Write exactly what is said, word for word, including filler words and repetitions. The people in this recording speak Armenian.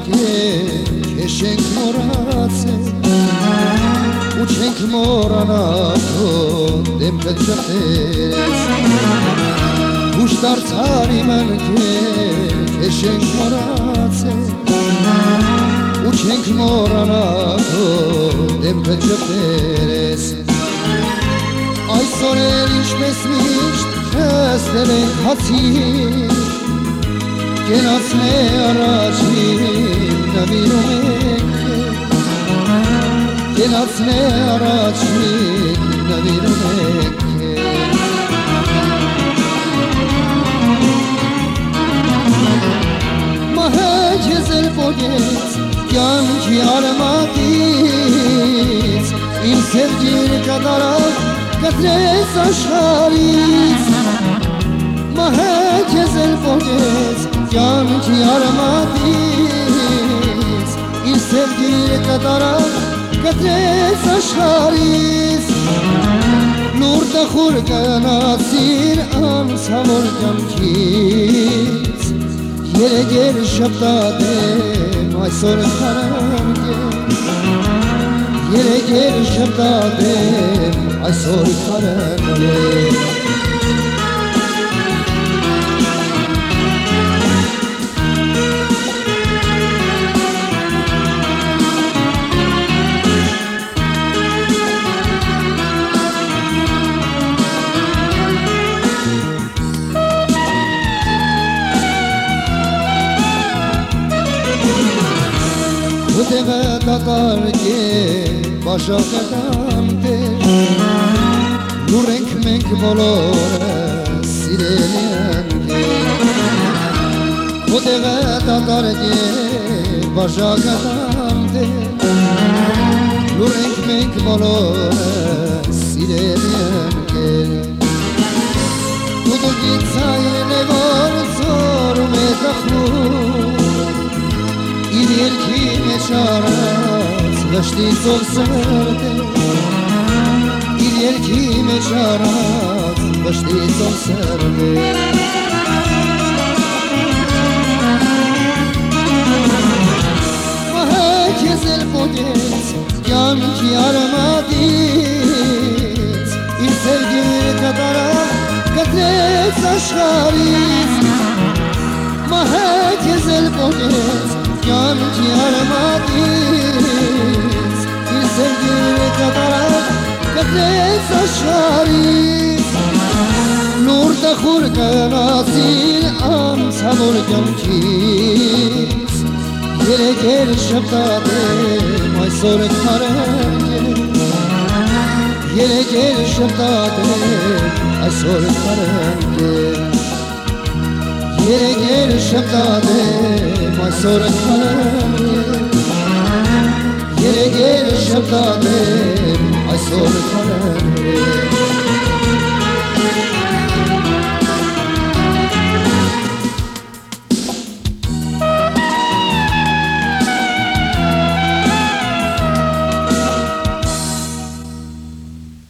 Քեշենք մորացել ու չենք մորանա քո դեմքը ջրտես Ուշ դարձար իմ ընկեր Քեշենք մորացել ու չենք մորանա քո դեմքը ջրտես Այսօր էլ ինչպես միշտ նստել ենք հացին Կենացն է առաջին նվիրում ենք Կենացն է առաջին նվիրում ենք Մահը քեզ էլ պոկեց կյանքի արմատից Իմ սերգիր կատարավ կտրեց աշխարից Մահը քեզ էլ պոկեց կյանքի արմատից Իր սերգիր կատարավ կտրեց աշխարից Լուր տխուր կնացիր անցավոր կյանքից Երեգեր շպտատեմ այսօր քարանքեմ Երեգեր շպտատեմ այսօր քարանքեմ Ուտեղը դատարկ է բաշակական տեր Լուր ենք մենք բոլորը սիրելի ընկեր Ուտեղը դատարկ է բաշակական տեր Լուր ենք մենք բոլորը սիրելի ընկեր Ուտուկից այրն է որ ծորում է տխլում Իր երկի մեջ արած վշտիցով սրտե Իր երկի մեջ արած վշտիցով սրտե Մահը քեզ էլ պոկեց կյանքի արմատից Իր սերգիր կատարավ կտրեց աշխարից Մահը քեզ էլ պոկեց կյանքի արմատից Իր սերգիր կատարավ կտրեց աշխարից Լուր տխուր կնացիր անցավոր կյանքից Երեգեր շպտատեմ այսօր քարանքեմ Երեգեր շպտատեմ այսօր քարանքեմ Երեգեր շպտատեմ այսօր քարանքեմ Երեգեր շպտատեմ այսօր քարանքեմ